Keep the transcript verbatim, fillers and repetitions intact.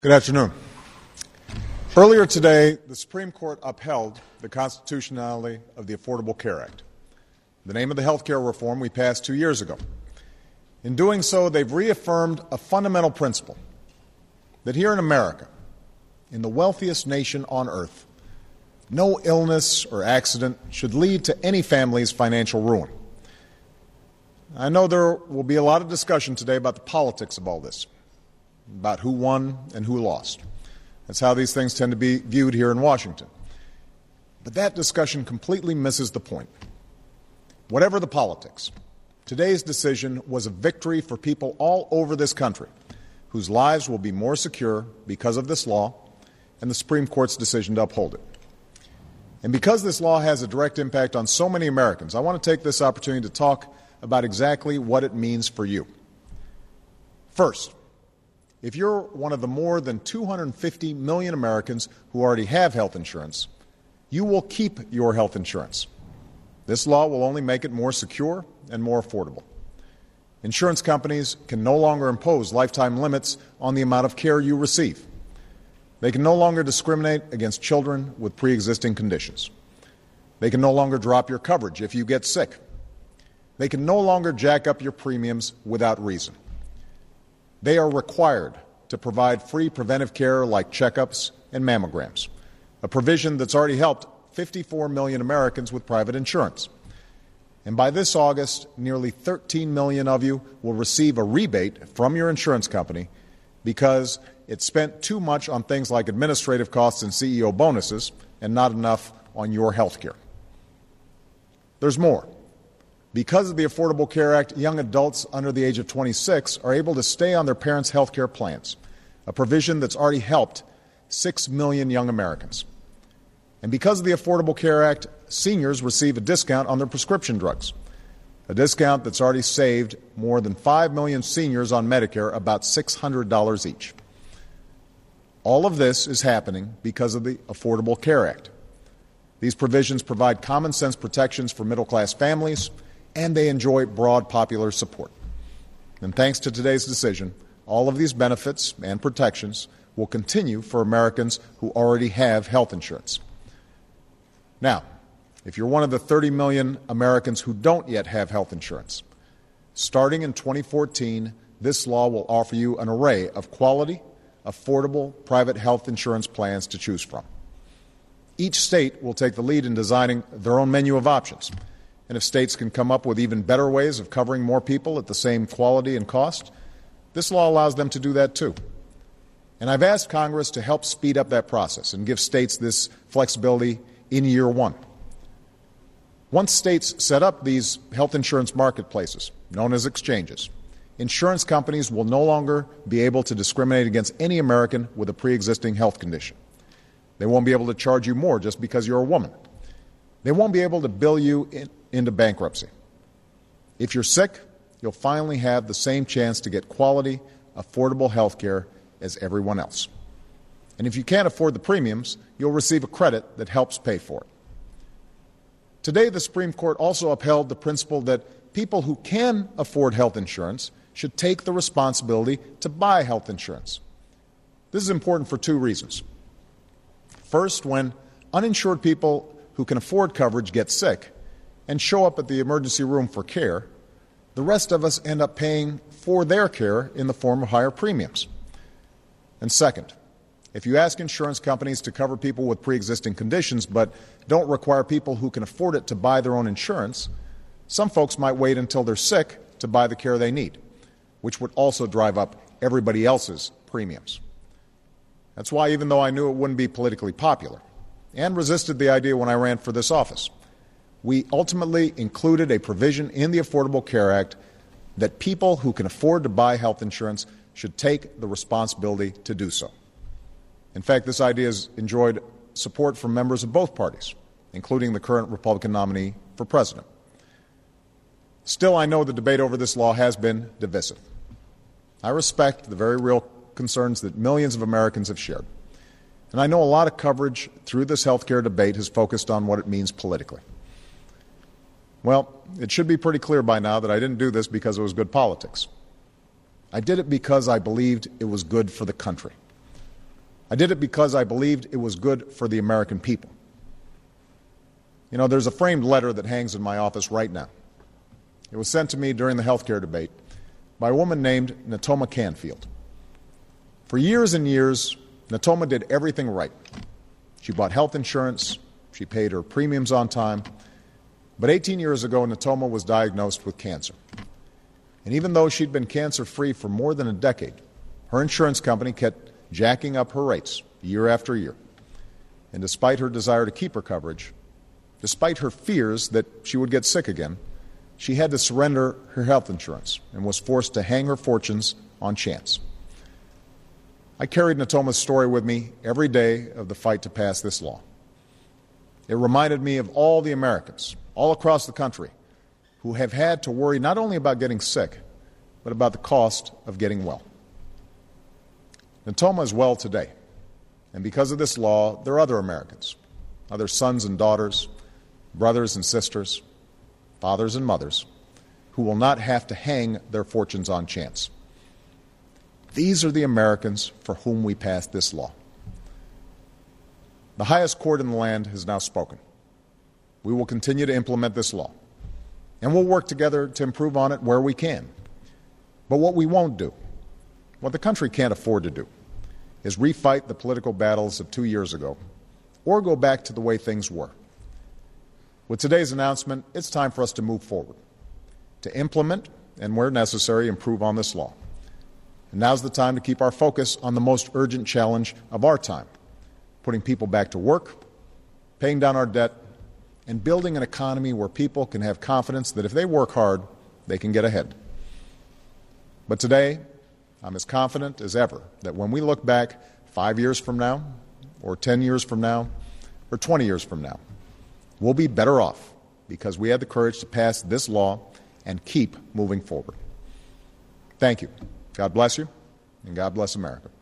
Good afternoon. Earlier today, the Supreme Court upheld the constitutionality of the Affordable Care Act, the name of the health care reform we passed two years ago. In doing so, they've reaffirmed a fundamental principle that here in America, in the wealthiest nation on earth, no illness or accident should lead to any family's financial ruin. I know there will be a lot of discussion today about the politics of all this, about who won and who lost. That's how these things tend to be viewed here in Washington. But that discussion completely misses the point. Whatever the politics, today's decision was a victory for people all over this country whose lives will be more secure because of this law and the Supreme Court's decision to uphold it. And because this law has a direct impact on so many Americans, I want to take this opportunity to talk about exactly what it means for you. First, if you're one of the more than two hundred fifty million Americans who already have health insurance, you will keep your health insurance. This law will only make it more secure and more affordable. Insurance companies can no longer impose lifetime limits on the amount of care you receive. They can no longer discriminate against children with pre-existing conditions. They can no longer drop your coverage if you get sick. They can no longer jack up your premiums without reason. They are required to provide free preventive care like checkups and mammograms, a provision that's already helped fifty-four million Americans with private insurance. And by this August, nearly thirteen million of you will receive a rebate from your insurance company because it spent too much on things like administrative costs and C E O bonuses and not enough on your health care. There's more. Because of the Affordable Care Act, young adults under the age of twenty-six are able to stay on their parents' health care plans, a provision that's already helped six million young Americans. And because of the Affordable Care Act, seniors receive a discount on their prescription drugs, a discount that's already saved more than five million seniors on Medicare about six hundred dollars each. All of this is happening because of the Affordable Care Act. These provisions provide common-sense protections for middle-class families, and they enjoy broad popular support. And thanks to today's decision, all of these benefits and protections will continue for Americans who already have health insurance. Now, if you're one of the thirty million Americans who don't yet have health insurance, starting in twenty fourteen, this law will offer you an array of quality, affordable private health insurance plans to choose from. Each state will take the lead in designing their own menu of options. And if states can come up with even better ways of covering more people at the same quality and cost, this law allows them to do that too. And I've asked Congress to help speed up that process and give states this flexibility in year one. Once states set up these health insurance marketplaces, known as exchanges, insurance companies will no longer be able to discriminate against any American with a pre-existing health condition. They won't be able to charge you more just because you're a woman. They won't be able to bill you in, into bankruptcy. If you're sick, you'll finally have the same chance to get quality, affordable health care as everyone else. And if you can't afford the premiums, you'll receive a credit that helps pay for it. Today, the Supreme Court also upheld the principle that people who can afford health insurance should take the responsibility to buy health insurance. This is important for two reasons. First, when uninsured people who can afford coverage get sick and show up at the emergency room for care, the rest of us end up paying for their care in the form of higher premiums. And second, if you ask insurance companies to cover people with pre-existing conditions but don't require people who can afford it to buy their own insurance, some folks might wait until they're sick to buy the care they need, which would also drive up everybody else's premiums. That's why, even though I knew it wouldn't be politically popular, and resisted the idea when I ran for this office, we ultimately included a provision in the Affordable Care Act that people who can afford to buy health insurance should take the responsibility to do so. In fact, this idea has enjoyed support from members of both parties, including the current Republican nominee for president. Still, I know the debate over this law has been divisive. I respect the very real concerns that millions of Americans have shared. And I know a lot of coverage through this health care debate has focused on what it means politically. Well, it should be pretty clear by now that I didn't do this because it was good politics. I did it because I believed it was good for the country. I did it because I believed it was good for the American people. You know, there's a framed letter that hangs in my office right now. It was sent to me during the health care debate by a woman named Natoma Canfield. For years and years, Natoma did everything right. She bought health insurance, she paid her premiums on time, but eighteen years ago, Natoma was diagnosed with cancer. And even though she'd been cancer-free for more than a decade, her insurance company kept jacking up her rates year after year. And despite her desire to keep her coverage, despite her fears that she would get sick again, she had to surrender her health insurance and was forced to hang her fortunes on chance. I carried Natoma's story with me every day of the fight to pass this law. It reminded me of all the Americans all across the country who have had to worry not only about getting sick, but about the cost of getting well. Natoma is well today, and because of this law, there are other Americans, other sons and daughters, brothers and sisters, fathers and mothers, who will not have to hang their fortunes on chance. These are the Americans for whom we passed this law. The highest court in the land has now spoken. We will continue to implement this law, and we'll work together to improve on it where we can. But what we won't do, what the country can't afford to do, is refight the political battles of two years ago or go back to the way things were. With today's announcement, it's time for us to move forward, to implement and, where necessary, improve on this law. And now's the time to keep our focus on the most urgent challenge of our time, putting people back to work, paying down our debt, and building an economy where people can have confidence that if they work hard, they can get ahead. But today, I'm as confident as ever that when we look back five years from now, or ten years from now, or twenty years from now, we'll be better off because we had the courage to pass this law and keep moving forward. Thank you. God bless you, and God bless America.